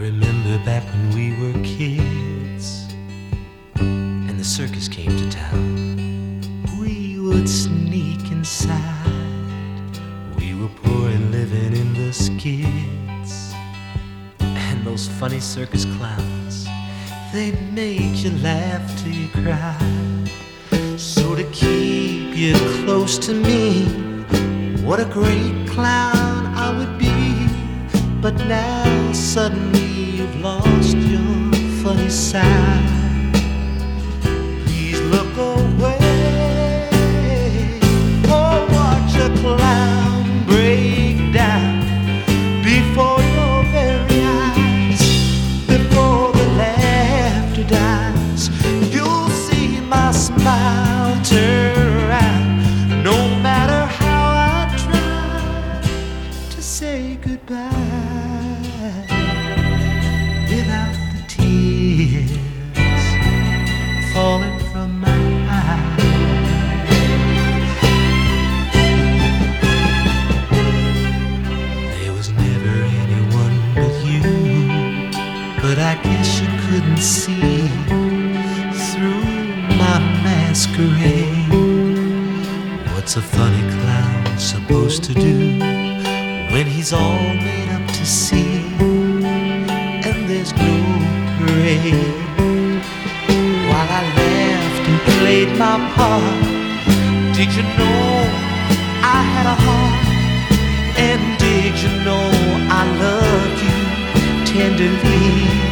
remember back when we were kids and the circus came to town. We would sneak inside. We were poor and living in the skids. And those funny circus clowns, they'd make you laugh till you cry. So to keep you close to me, what a great clown I would be. But now suddenly you've lost your funny side. Please look away. Oh, watch a clown break down before your very eyes. Before the laughter dies, you'll see my smile turn around. No matter how I try to say goodbye, without the tears falling from my eyes. There was never anyone but you, but I guess you couldn't see through my masquerade. What's a funny clown supposed to do when he's all made up to see and there's no parade? While I laughed and played my part, did you know I had a heart? And did you know I loved you tenderly?